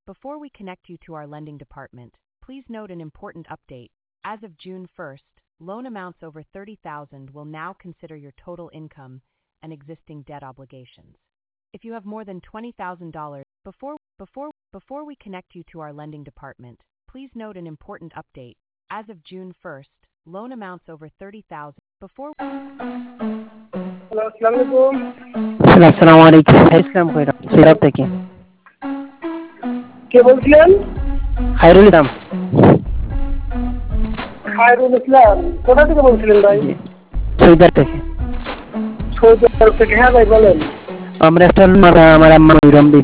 Before we connect you to our lending department, please note an important update. As of June 1st, loan amounts over $30,000 will now consider your total income and existing debt obligations. If you have more than $20,000, before we connect you to our lending department, please note an important update. As of June 1st, loan amounts over $30,000 before hello, আসসালামু আলাইকুম। আসসালামু আলাইকুম। ইসলাম কইরা syrup থেকে কে বলছিলেন? খায়রুল ইসলাম। খায়রুল ইসলাম। কোথা থেকে বলছিলেন ভাই? জি, সৈয়দপুর থেকে। সৌদি আরব থেকে। হ্যাঁ ভাই বলেন। আমরা একটা আমার আম্মা রমবি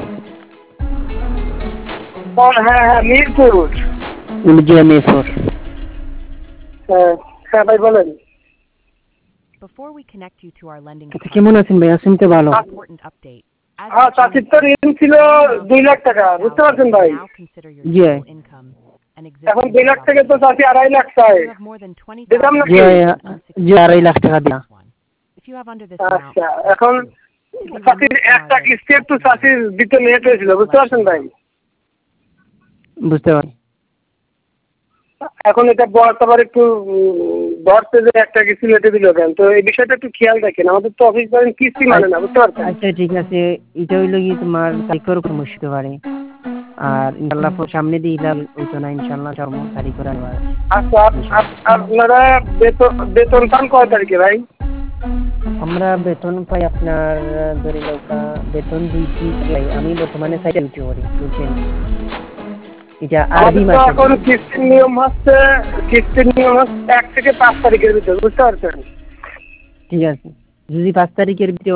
হ্যাঁ হ্যাঁ, মিরপুর। জি মিরপুর। হ্যাঁ হ্যাঁ ভাই বলেন। Before we connect you to our lending কেমন আছেন ভাই? আছেন তো ভালো? important update. হ্যাঁ, চাচির তো ঋণ ছিল 2 লাখ টাকা, বুঝতে পারছেন ভাই? জি। এখন 2 লাখ থেকে তো চাচি 2.5 লাখ চায়। দিলাম নাকি? জি 2.5 লাখ টাকা দিয়া। আচ্ছা, এখন চাচির একটা কিস্তি একটু চাচির দিতে লেট হয়েছিল, বুঝতে পারছেন ভাই? বুঝতে পারি। এখন এটা আবার একটু ধরতে যে একটা কিস্তি লেটে দিল কেন, তো এই বিষয়টা একটু খেয়াল রাখেন। আমাদের তো অফিস ধরেন কিস্তি মানে না, বুঝতে পারছেন? আচ্ছা ঠিক আছে, এটা হইলো কি তোমার তারিখের উপর মুশকিল পারে। আর ইনশাআল্লাহ সামনে দিয়ে ইলাল হইতো না, ইনশাআল্লাহ জন্ম তারিখ করে আনবার। আচ্ছা, আপনারা বেতন পান কয় তারিখে ভাই? আমরা বেতন পাই আপনার ধরে নৌকা বেতন 2 পাই। আমি বর্তমানে সাইডে ডিউটি করি, বুঝছেন? এটা আরবি মাসে। এখন কিস্তির নিয়ম হচ্ছে 1 থেকে 5 তারিখের ভিতরে, বুঝতে পারছেন? ঠিক আছে, যদি 5 তারিখের ভিতরে